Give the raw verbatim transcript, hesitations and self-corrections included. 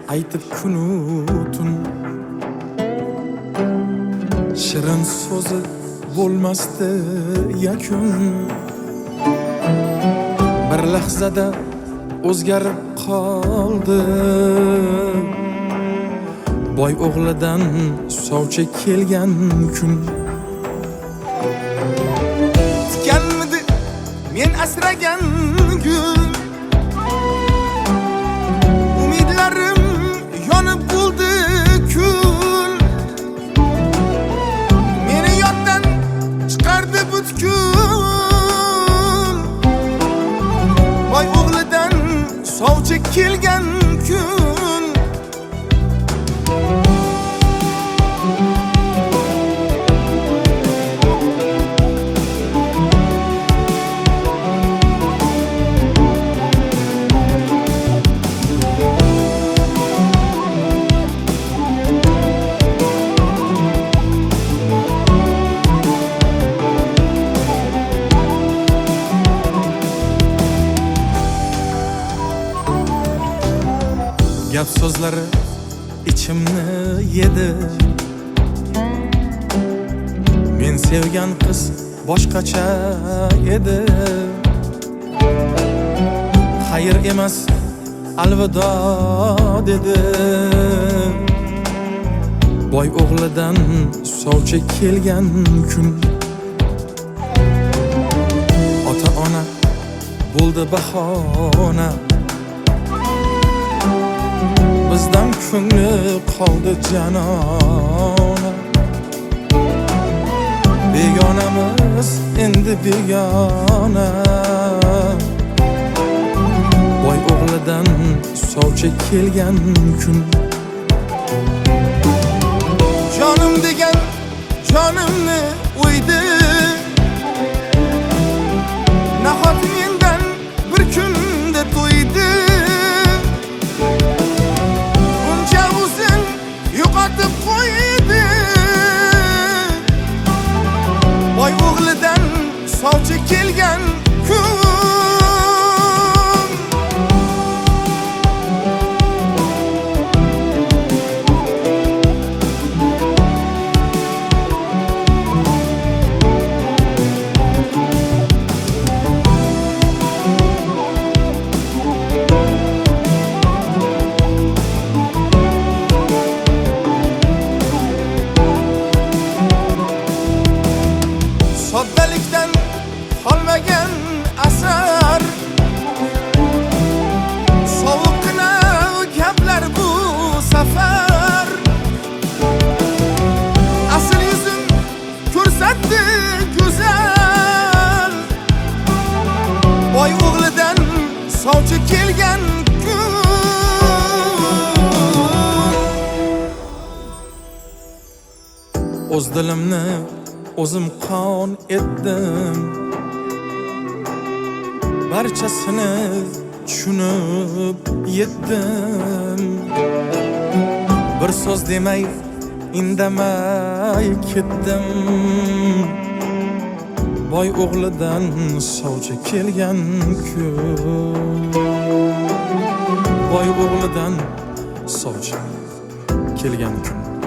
aytib kunu tun shirin so'zi bo'lmasdi yakun bir lahzada o'zgarib qoldi boy o'g'lidan sovchi kelgan kun tikanmidi men asragan gul umidlarim yonib bo'ldi kul meni yoddan chiqardi butkul boy o'g'lidan sovchi kelgan kun gap so'zlari ichimni yedi men sevgan qiz boshqacha edi xayr emas alvido dedi boy o'g'lidan sovchi kelgan kun ota ona bo'ldi bahona bizdan ko'ngli qoldi janona begonamiz endi begona boy o'g'lidan sovchi kelgan kun jonim degan jonimni o'ydi nahot mendan bir kunda to'ydi yo'qotib qo'ydi boy o'g'lidan sovchi kelgan kun soddalikdan qolmagan asar sovuqqina gaplar bu safar asl yuzin ko'rsatdi go'zal boy o'g'lidan sovchi kelgan kun o'z dilimni o'zim qon etdim barchasini tushunib yetdim bir so'z demay indamay ketdim boy o'g'lidan sovchi kelgan kun boy o'g'lidan sovchi kelgan kun